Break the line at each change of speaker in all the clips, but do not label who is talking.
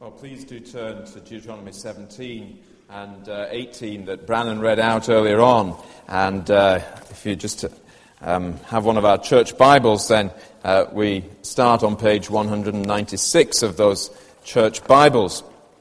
Well, please do turn to Deuteronomy 17 and 18 that Brannon read out earlier on. And if you just have one of our church Bibles, then we start on page 196 of those church Bibles.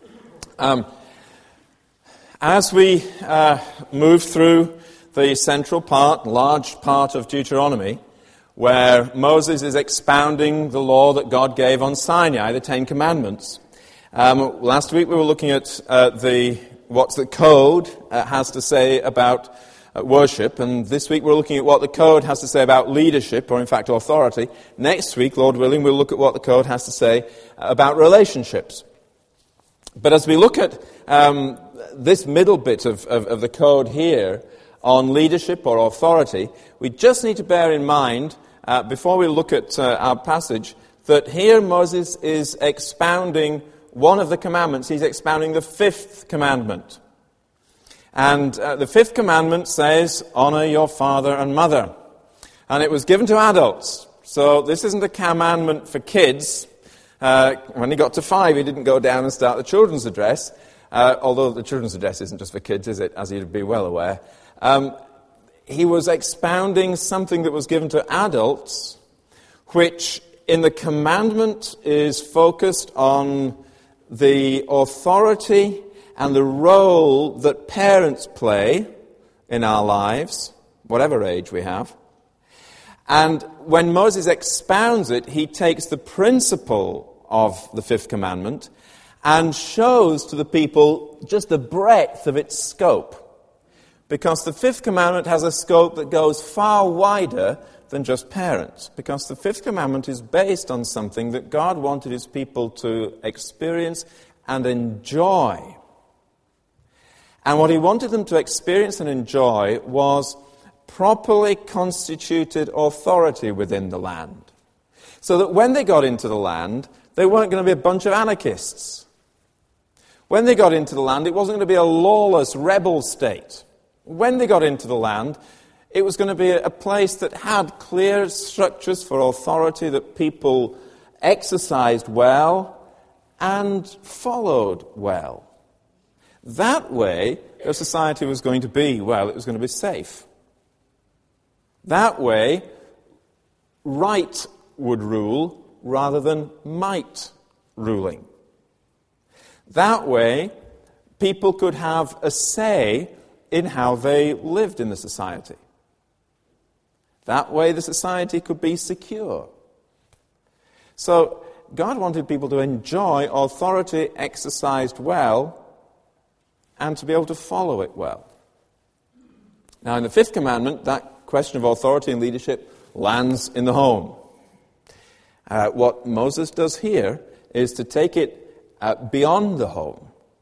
As we move through the central part, large part of Deuteronomy, where Moses is expounding the law that God gave on Sinai, the Ten Commandments. Last week we were looking at what the code has to say about worship, and this week we're looking at what the code has to say about leadership, or in fact authority. Next week, Lord willing, we'll look at what the code has to say about relationships. But as we look at this middle bit of the code here on leadership or authority, we just need to bear in mind, before we look at our passage, that here Moses is expounding one of the commandments. He's expounding the fifth commandment. And the fifth commandment says, honor your father and mother. And it was given to adults. So this isn't a commandment for kids. When he got to 5, he didn't go down and start the children's address. Although the children's address isn't just for kids, is it? As you'd be well aware. He was expounding something that was given to adults, which in the commandment is focused on the authority and the role that parents play in our lives, whatever age we have. And when Moses expounds it, he takes the principle of the fifth commandment and shows to the people just the breadth of its scope. Because the fifth commandment has a scope that goes far wider than just parents. Because the fifth commandment is based on something that God wanted his people to experience and enjoy. And what he wanted them to experience and enjoy was properly constituted authority within the land. So that when they got into the land, they weren't going to be a bunch of anarchists. When they got into the land, it wasn't going to be a lawless rebel state. When they got into the land, it was going to be a place that had clear structures for authority that people exercised well and followed well. That way, their society was going to be, well, it was going to be safe. That way, right would rule rather than might ruling. That way, people could have a say in how they lived in the society. That way the society could be secure. So God wanted people to enjoy authority exercised well and to be able to follow it well. Now in the fifth commandment, that question of authority and leadership lands in the home. What Moses does here is to take it beyond the home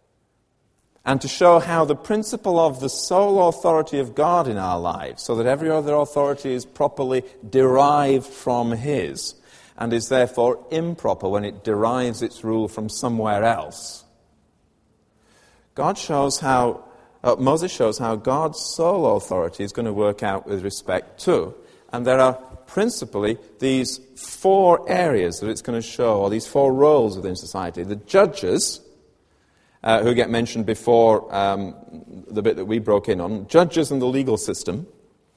and to show how the principle of the sole authority of God in our lives, so that every other authority is properly derived from his, and is therefore improper when it derives its rule from somewhere else. Moses shows how God's sole authority is going to work out with respect to, and there are principally these 4 areas that it's going to show, or these 4 roles within society. The judges, who get mentioned before the bit that we broke in on, judges and the legal system,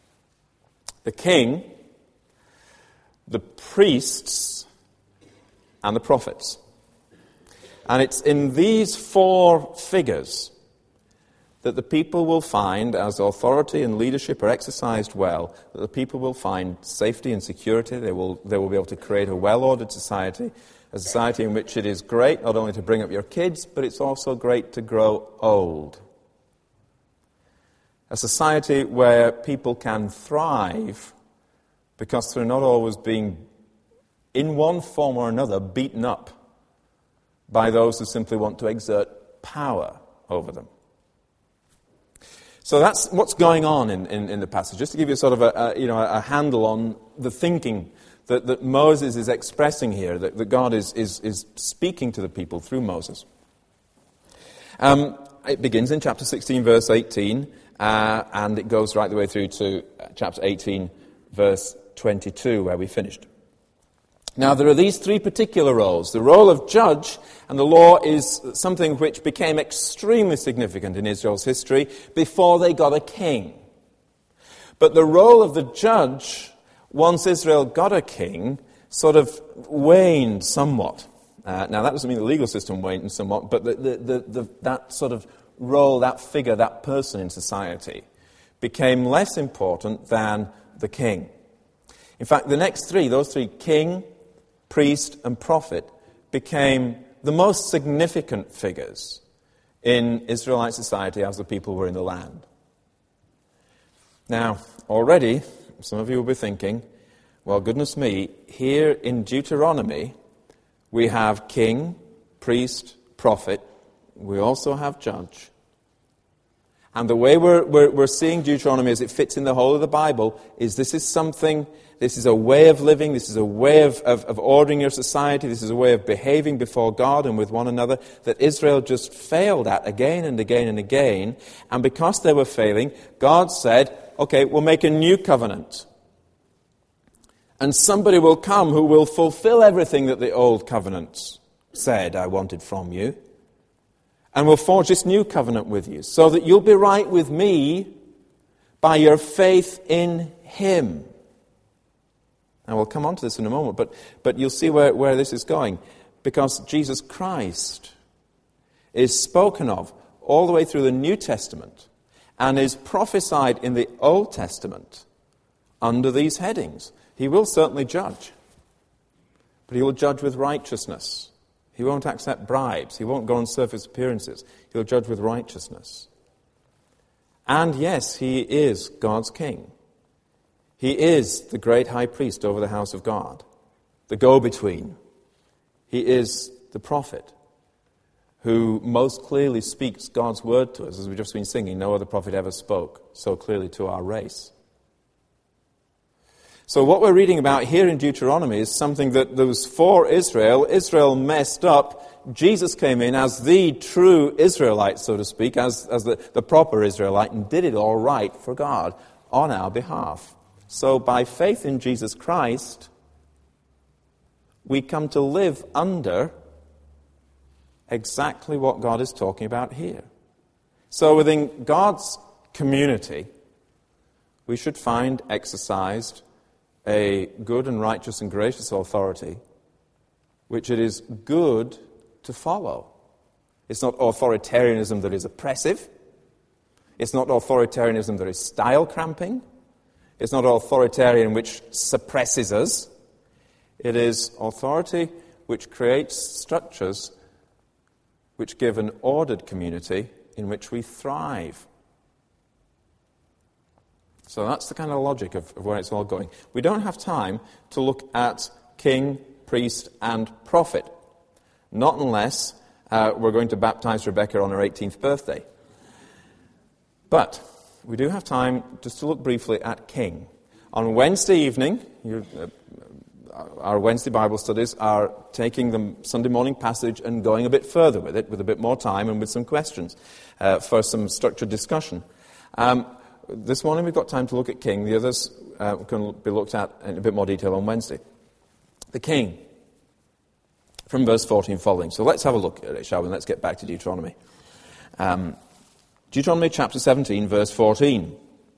the king, the priests, and the prophets. And it's in these 4 figures that the people will find, as authority and leadership are exercised well, that the people will find safety and security. They will be able to create a well-ordered society, a society in which it is great not only to bring up your kids, but it's also great to grow old. A society where people can thrive because they're not always being, in one form or another, beaten up by those who simply want to exert power over them. So that's what's going on in the passage. Just to give you sort of a handle on the thinking that Moses is expressing here, that God is speaking to the people through Moses. It begins in chapter 16, verse 18, and it goes right the way through to chapter 18, verse 22, where we finished. Now, there are these three particular roles. The role of judge, and the law is something which became extremely significant in Israel's history before they got a king. But the role of the judge, once Israel got a king, sort of waned somewhat. Now, that doesn't mean the legal system waned somewhat, but that sort of role, that figure, that person in society became less important than the king. In fact, the next three, those three, king, priest, and prophet, became the most significant figures in Israelite society as the people were in the land. Now, already, some of you will be thinking, well, goodness me, here in Deuteronomy, we have king, priest, prophet. We also have judge. And the way we're seeing Deuteronomy as it fits in the whole of the Bible is this is a way of living, this is a way of ordering your society, this is a way of behaving before God and with one another that Israel just failed at again and again and again. And because they were failing, God said, okay, we'll make a new covenant. And somebody will come who will fulfill everything that the old covenant said I wanted from you. And will forge this new covenant with you so that you'll be right with me by your faith in him. Now, we'll come on to this in a moment, but you'll see where this is going. Because Jesus Christ is spoken of all the way through the New Testament and is prophesied in the Old Testament under these headings. He will certainly judge, but he will judge with righteousness. He won't accept bribes. He won't go on surface appearances. He'll judge with righteousness. And yes, he is God's king. He is the great high priest over the house of God, the go-between. He is the prophet who most clearly speaks God's word to us, as we've just been singing. No other prophet ever spoke so clearly to our race. So what we're reading about here in Deuteronomy is something that was for Israel. Israel messed up. Jesus came in as the true Israelite, so to speak, as the proper Israelite, and did it all right for God on our behalf. So by faith in Jesus Christ, we come to live under exactly what God is talking about here. So within God's community, we should find exercised a good and righteous and gracious authority, which it is good to follow. It's not authoritarianism that is oppressive. It's not authoritarianism that is style cramping. It's not authoritarian which suppresses us. It is authority which creates structures which give an ordered community in which we thrive. So that's the kind of logic of where it's all going. We don't have time to look at king, priest, and prophet. Not unless we're going to baptize Rebecca on her 18th birthday. But we do have time just to look briefly at king. On Wednesday evening, our Wednesday Bible studies are taking the Sunday morning passage and going a bit further with it, with a bit more time and with some questions for some structured discussion. This morning we've got time to look at king. The others can be looked at in a bit more detail on Wednesday. The king, from verse 14 following. So let's have a look at it, shall we? Let's get back to Deuteronomy. Deuteronomy chapter 17, verse 14.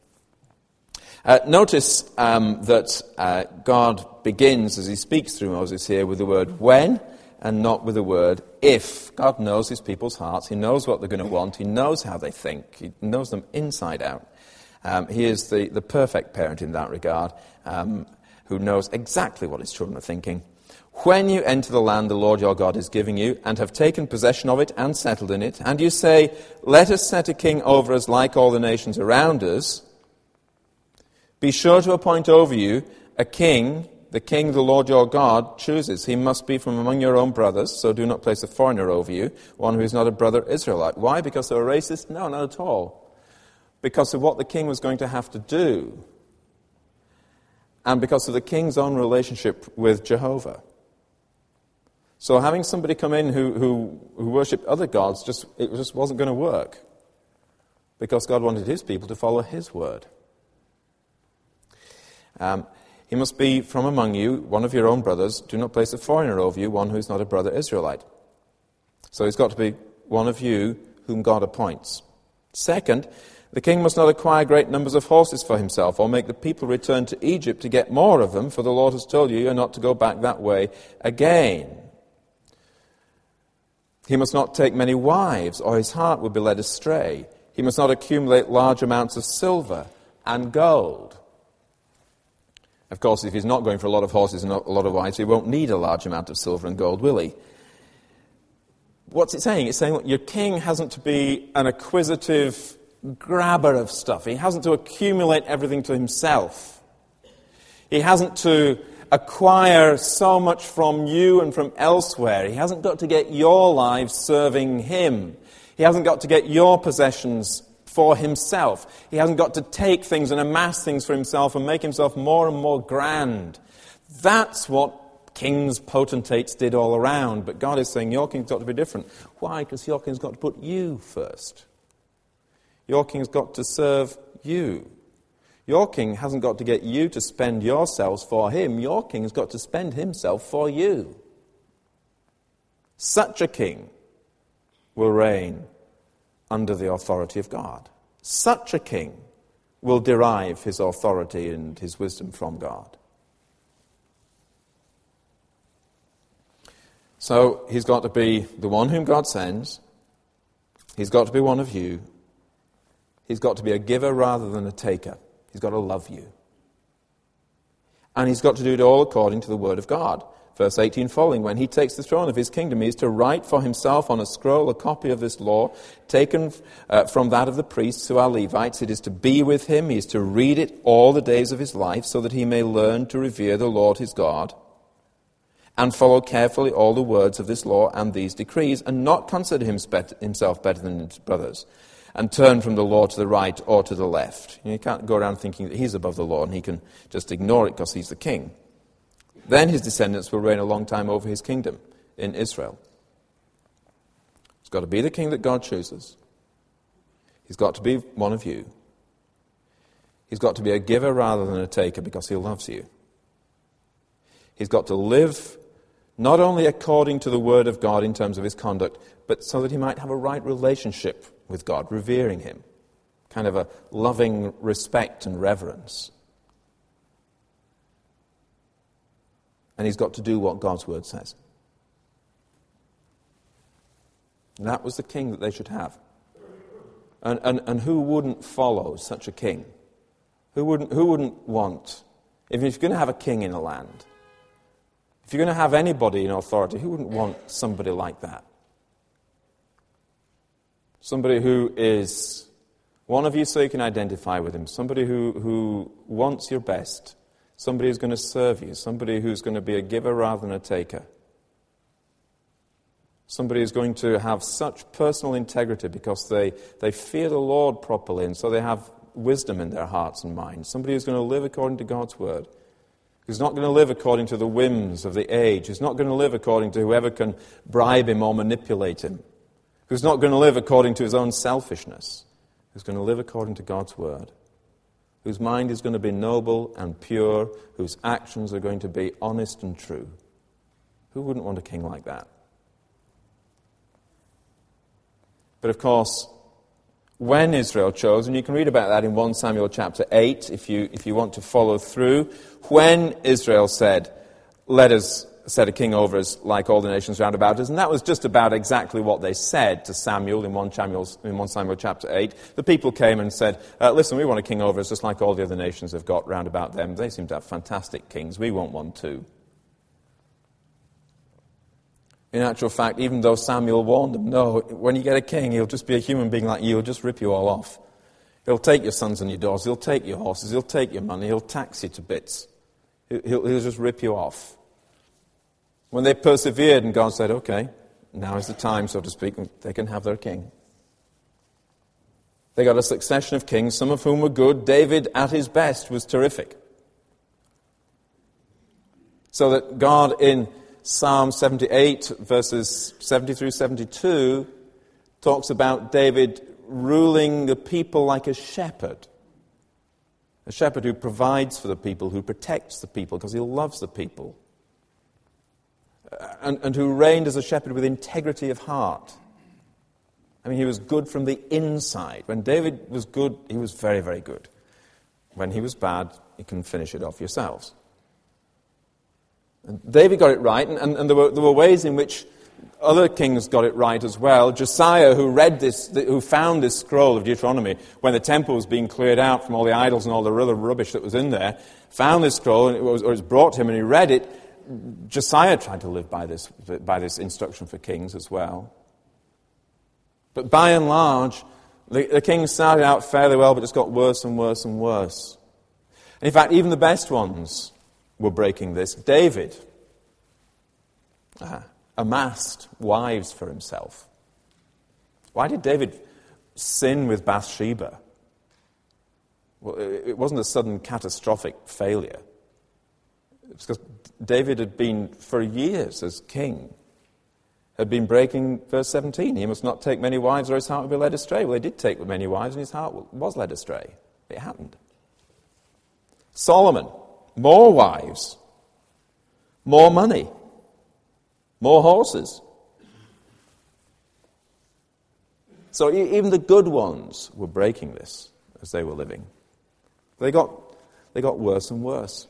Notice that God begins, as he speaks through Moses here, with the word when and not with the word if. God knows his people's hearts. He knows what they're going to want. He knows how they think. He knows them inside out. He is the perfect parent in that regard, who knows exactly what his children are thinking. When you enter the land the Lord your God is giving you, and have taken possession of it and settled in it, and you say, let us set a king over us like all the nations around us, be sure to appoint over you a king, the king the Lord your God chooses. He must be from among your own brothers, so do not place a foreigner over you, one who is not a brother Israelite. Why? Because they were racist? No, not at all. Because of what the king was going to have to do, and because of the king's own relationship with Jehovah. So having somebody come in who worshipped other gods, it just wasn't going to work, because God wanted his people to follow his word. He must be from among you, one of your own brothers. Do not place a foreigner over you, one who is not a brother Israelite. So he's got to be one of you whom God appoints. Second, the king must not acquire great numbers of horses for himself, or make the people return to Egypt to get more of them, for the Lord has told you not to go back that way again. He must not take many wives, or his heart will be led astray. He must not accumulate large amounts of silver and gold. Of course, if he's not going for a lot of horses and a lot of wives, he won't need a large amount of silver and gold, will he? What's it saying? It's saying that your king hasn't to be an acquisitive grabber of stuff. He hasn't to accumulate everything to himself. He hasn't to acquire so much from you and from elsewhere. He hasn't got to get your lives serving him. He hasn't got to get your possessions for himself. He hasn't got to take things and amass things for himself and make himself more and more grand. That's what kings, potentates did all around. But God is saying your king's got to be different. Why? Because your king's got to put you first. Your king's got to serve you. Your king hasn't got to get you to spend yourselves for him. Your king's got to spend himself for you. Such a king will reign under the authority of God. Such a king will derive his authority and his wisdom from God. So he's got to be the one whom God sends. He's got to be one of you. He's got to be a giver rather than a taker. He's got to love you. And he's got to do it all according to the word of God. Verse 18 following, when he takes the throne of his kingdom, he is to write for himself on a scroll a copy of this law, taken from that of the priests who are Levites. It is to be with him. He is to read it all the days of his life, so that he may learn to revere the Lord his God, and follow carefully all the words of this law and these decrees, and not consider himself better than his brothers, and turn from the law to the right or to the left. You can't go around thinking that he's above the law and he can just ignore it because he's the king. Then his descendants will reign a long time over his kingdom in Israel. He's got to be the king that God chooses. He's got to be one of you. He's got to be a giver rather than a taker because he loves you. He's got to live not only according to the word of God in terms of his conduct, but so that he might have a right relationship with God, revering him, kind of a loving respect and reverence. And he's got to do what God's word says. And that was the king that they should have. And who wouldn't follow such a king? Who wouldn't want, if you're going to have a king in a land, if you're going to have anybody in authority, who wouldn't want somebody like that? Somebody who is one of you so you can identify with him. Somebody who wants your best. Somebody who's going to serve you. Somebody who's going to be a giver rather than a taker. Somebody who's going to have such personal integrity because they fear the Lord properly, and so they have wisdom in their hearts and minds. Somebody who's going to live according to God's word. Who's not going to live according to the whims of the age. Who's not going to live according to whoever can bribe him or manipulate him. Who's not going to live according to his own selfishness. Who's going to live according to God's word. Whose mind is going to be noble and pure. Whose actions are going to be honest and true. Who wouldn't want a king like that? But of course, when Israel chose, and you can read about that in 1 Samuel chapter 8 if you want to follow through, when Israel said, let us set a king over us like all the nations round about us, and that was just about exactly what they said to Samuel in 1 Samuel chapter 8. The people came and said, listen, we want a king over us just like all the other nations have got round about them. They seem to have fantastic kings. We want one too. In actual fact, even though Samuel warned them, no, when you get a king, he'll just be a human being like you. He'll just rip you all off. He'll take your sons and your daughters. He'll take your horses. He'll take your money. He'll tax you to bits. He'll just rip you off. When they persevered and God said, okay, now is the time, so to speak, they can have their king. They got a succession of kings, some of whom were good. David, at his best, was terrific. So that God in Psalm 78, verses 70 through 72, talks about David ruling the people like a shepherd. A shepherd who provides for the people, who protects the people because he loves the people. And who reigned as a shepherd with integrity of heart. I mean, he was good from the inside. When David was good, he was very, very good. When he was bad, you can finish it off yourselves. And David got it right, and there were ways in which other kings got it right as well. Josiah, who found this scroll of Deuteronomy when the temple was being cleared out from all the idols and all the other rubbish that was in there, found this scroll, and it was brought to him, and he read it. Josiah tried to live by this instruction for kings as well. But by and large, the kings started out fairly well, but just got worse and worse and worse. And in fact, even the best ones were breaking this. David amassed wives for himself. Why did David sin with Bathsheba? Well, it wasn't a sudden catastrophic failure. It's because David had been, for years as king, had been breaking verse 17. He must not take many wives or his heart will be led astray. Well, he did take many wives and his heart was led astray. It happened. Solomon, more wives, more money, more horses. So even the good ones were breaking this as they were living. They got worse and worse.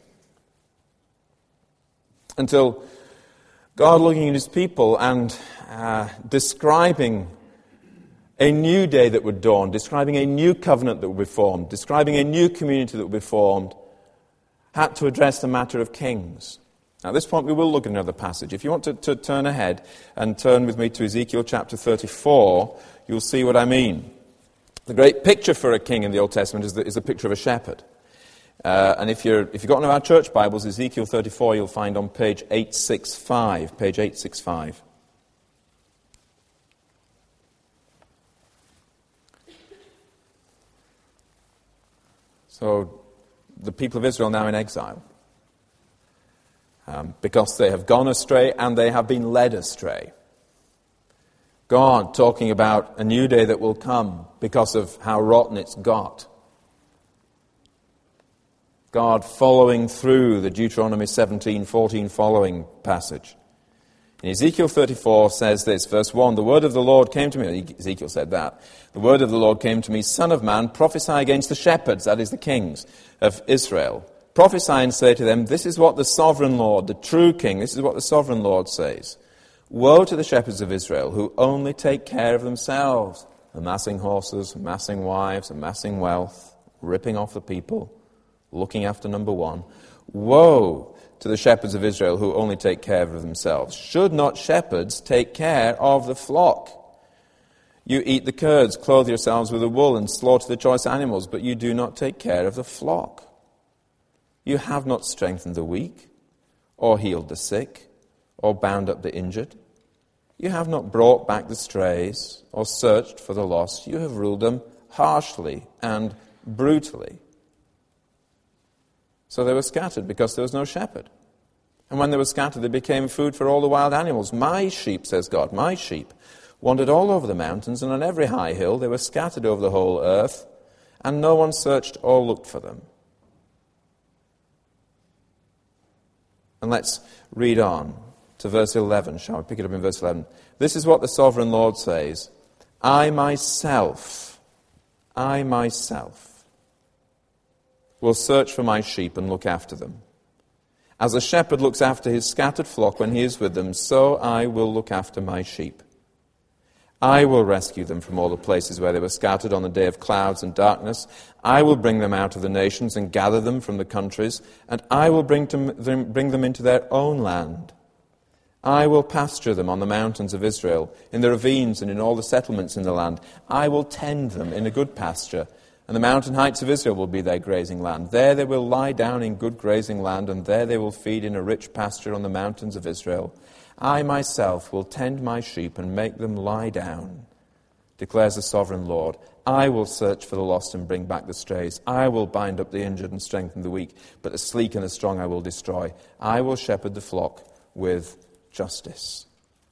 Until God, looking at his people and describing a new day that would dawn, describing a new covenant that would be formed, describing a new community that would be formed, had to address the matter of kings. Now, at this point, we will look at another passage. If you want to turn ahead and turn with me to Ezekiel chapter 34, you'll see what I mean. The great picture for a king in the Old Testament is the picture of a shepherd. And if you've got one of our church Bibles, Ezekiel 34, you'll find on page 865. Page 865. So, the people of Israel now in exile. Because they have gone astray and they have been led astray. God talking about a new day that will come because of how rotten it's got. God following through the Deuteronomy 17:14 following passage. In Ezekiel 34 says this, verse 1, the word of the Lord came to me, Ezekiel said that, the word of the Lord came to me, Son of man, prophesy against the shepherds, that is the kings of Israel. Prophesy and say to them, this is what the sovereign Lord, the true king, this is what the sovereign Lord says. Woe to the shepherds of Israel who only take care of themselves, amassing horses, amassing wives, amassing wealth, ripping off the people, looking after number one. Woe to the shepherds of Israel who only take care of themselves. Should not shepherds take care of the flock? You eat the curds, clothe yourselves with the wool, and slaughter the choice animals, but you do not take care of the flock. You have not strengthened the weak, or healed the sick, or bound up the injured. You have not brought back the strays, or searched for the lost. You have ruled them harshly and brutally. So they were scattered because there was no shepherd. And when they were scattered, they became food for all the wild animals. My sheep, says God, my sheep, wandered all over the mountains, and on every high hill they were scattered over the whole earth, and no one searched or looked for them. And let's read on to verse 11, shall we? Pick it up in verse 11. This is what the sovereign Lord says. I myself will search for my sheep and look after them. As a shepherd looks after his scattered flock when he is with them, so I will look after my sheep. I will rescue them from all the places where they were scattered on the day of clouds and darkness. I will bring them out of the nations and gather them from the countries, and I will bring them into their own land. I will pasture them on the mountains of Israel, in the ravines and in all the settlements in the land. I will tend them in a good pasture, and the mountain heights of Israel will be their grazing land. There they will lie down in good grazing land, and there they will feed in a rich pasture on the mountains of Israel. I myself will tend my sheep and make them lie down, declares the sovereign Lord. I will search for the lost and bring back the strays. I will bind up the injured and strengthen the weak, but the sleek and the strong I will destroy. I will shepherd the flock with justice.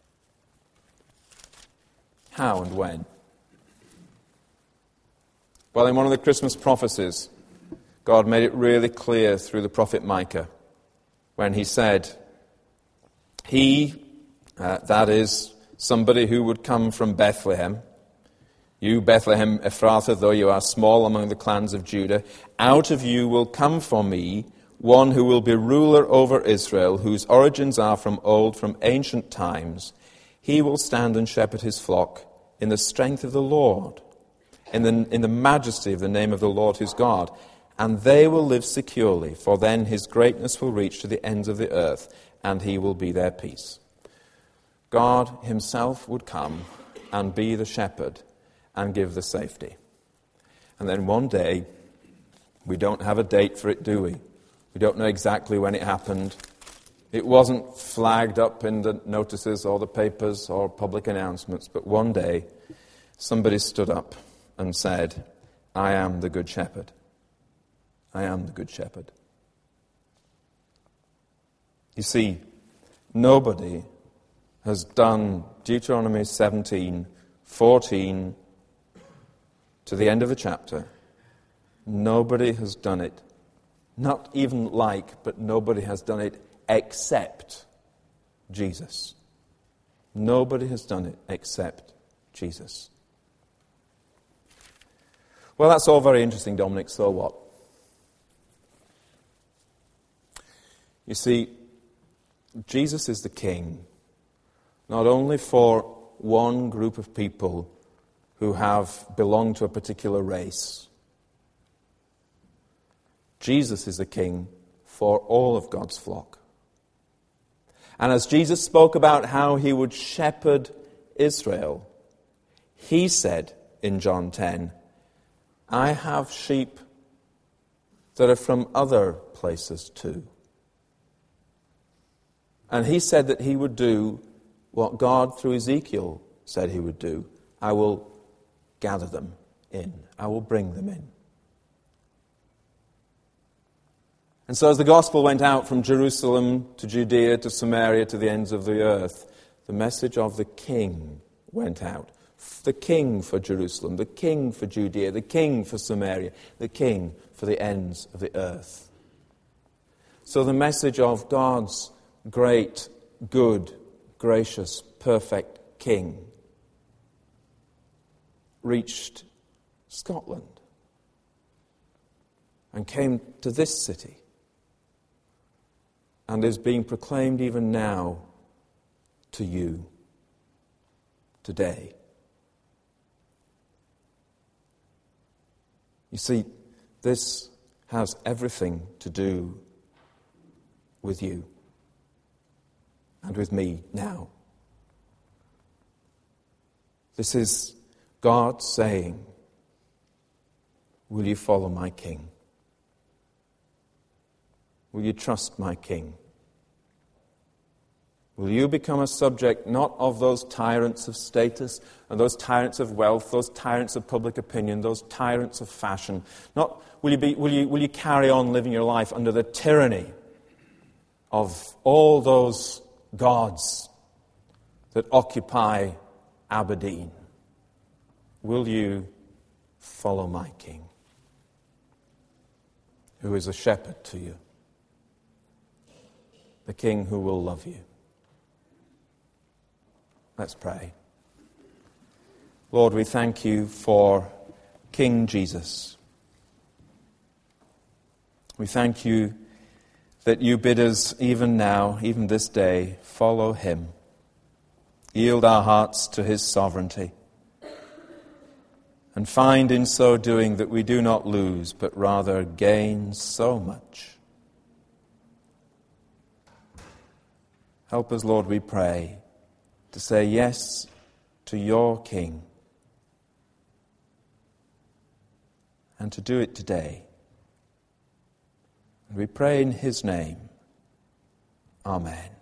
How and when? Well, in one of the Christmas prophecies, God made it really clear through the prophet Micah when he said, He, that is, somebody who would come from Bethlehem, you, Bethlehem Ephrathah, though you are small among the clans of Judah, out of you will come for me one who will be ruler over Israel, whose origins are from old, from ancient times. He will stand and shepherd his flock in the strength of the Lord, in the majesty of the name of the Lord his God. And they will live securely, for then his greatness will reach to the ends of the earth, and he will be their peace. God himself would come and be the shepherd and give the safety. And then one day, we don't have a date for it, do we? We don't know exactly when it happened. It wasn't flagged up in the notices or the papers or public announcements, but one day, somebody stood up and said, I am the Good Shepherd. I am the Good Shepherd. You see, nobody has done Deuteronomy 17:14 to the end of the chapter. Nobody has done it. Not even like, but nobody has done it except Jesus. Nobody has done it except Jesus. Well, that's all very interesting, Dominic, so what? You see, Jesus is the King, not only for one group of people who have belonged to a particular race. Jesus is the King for all of God's flock. And as Jesus spoke about how he would shepherd Israel, he said in John 10, I have sheep that are from other places too. And he said that he would do what God through Ezekiel said he would do. I will gather them in. I will bring them in. And so as the gospel went out from Jerusalem to Judea to Samaria to the ends of the earth, the message of the King went out. The King for Jerusalem, the King for Judea, the King for Samaria, the King for the ends of the earth. So the message of God's great, good, gracious, perfect King reached Scotland and came to this city and is being proclaimed even now to you today. You see, this has everything to do with you and with me now. This is God saying, will you follow my King? Will you trust my King? Will you become a subject not of those tyrants of status and those tyrants of wealth, those tyrants of public opinion, those tyrants of fashion? Not will you carry on living your life under the tyranny of all those gods that occupy Aberdeen? Will you follow my King, who is a shepherd to you, the King who will love you? Let's pray. Lord, we thank you for King Jesus. We thank you that you bid us even now, even this day, follow him. Yield our hearts to his sovereignty. And find in so doing that we do not lose, but rather gain so much. Help us, Lord, we pray, to say yes to your King, and to do it today. And we pray in his name. Amen.